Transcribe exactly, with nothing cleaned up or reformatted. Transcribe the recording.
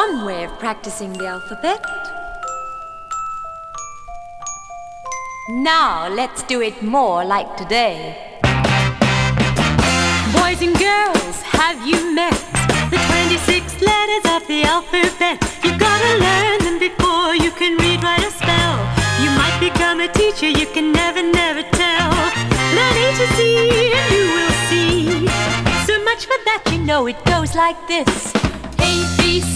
one way of practicing the alphabet. Now let's do it more like today. Boys and girls, have you met the twenty-six letters of the alphabet? You gotta learn them before you can read, write, or spell. You might become a teacher, you can never, never tell. Learn A to Z and you will see. So much for that, you know it goes like this. A, B, C.